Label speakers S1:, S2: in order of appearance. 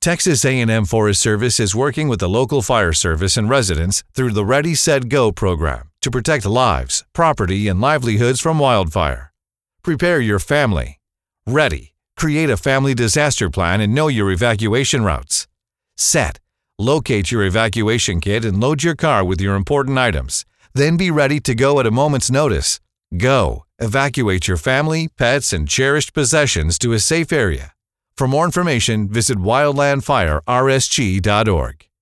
S1: Texas A&M Forest Service is working with the local fire service and residents through the Ready, Set, Go program to protect lives, property, and livelihoods from wildfire. Prepare your family. Ready. Create a family disaster plan and know your evacuation routes. Set. Locate your evacuation kit and load your car with your important items. Then be ready to go at a moment's notice. Go. Evacuate your family, pets, and cherished possessions to a safe area. For more information, visit wildlandfirersg.org.